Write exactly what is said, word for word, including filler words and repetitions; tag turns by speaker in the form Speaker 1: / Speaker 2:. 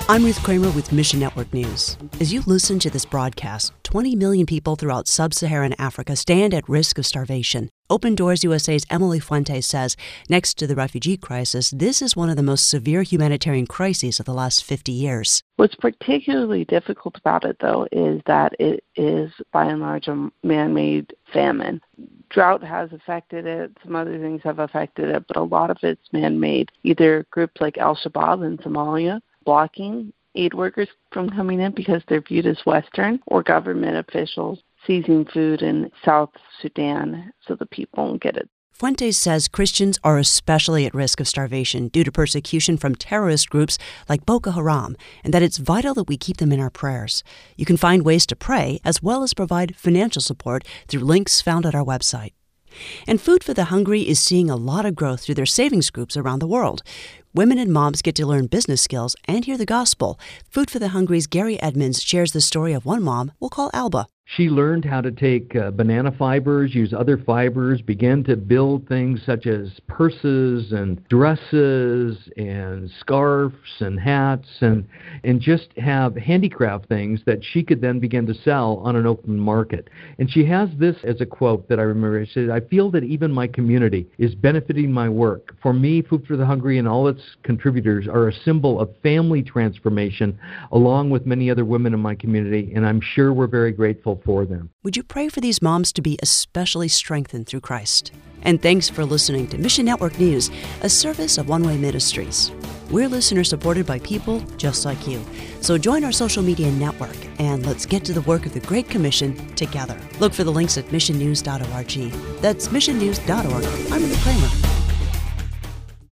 Speaker 1: I'm Ruth Kramer with Mission Network News. As you listen to this broadcast, twenty million people throughout sub-Saharan Africa stand at risk of starvation. Open Doors U S A's Emily Fuentes says, next to the refugee crisis, this is one of the most severe humanitarian crises of the last fifty years.
Speaker 2: What's particularly difficult about it, though, is that it is, by and large, a man-made famine. Drought has affected it, some other things have affected it, but a lot of it's man-made. Either groups like Al-Shabaab in Somalia blocking aid workers from coming in because they're viewed as Western, or government officials seizing food in South Sudan so the people won't get it.
Speaker 1: Fuentes says Christians are especially at risk of starvation due to persecution from terrorist groups like Boko Haram, and that it's vital that we keep them in our prayers. You can find ways to pray as well as provide financial support through links found at our website. And Food for the Hungry is seeing a lot of growth through their savings groups around the world. Women and moms get to learn business skills and hear the gospel. Food for the Hungry's Gary Edmonds shares the story of one mom we'll call Alba.
Speaker 3: She learned how to take uh, banana fibers, use other fibers, began to build things such as purses and dresses and scarves and hats, and and just have handicraft things that she could then begin to sell on an open market. And she has this as a quote that I remember. She said, "I feel that even my community is benefiting my work. For me, Food for the Hungry and all its contributors are a symbol of family transformation, along with many other women in my community, and I'm sure we're very grateful for them."
Speaker 1: Would you pray for these moms to be especially strengthened through Christ? And thanks for listening to Mission Network News, a service of One Way Ministries. We're listeners supported by people just like you. So join our social media network and let's get to the work of the Great Commission together. Look for the links at mission news dot org. That's mission news dot org. I'm Ruth Kramer.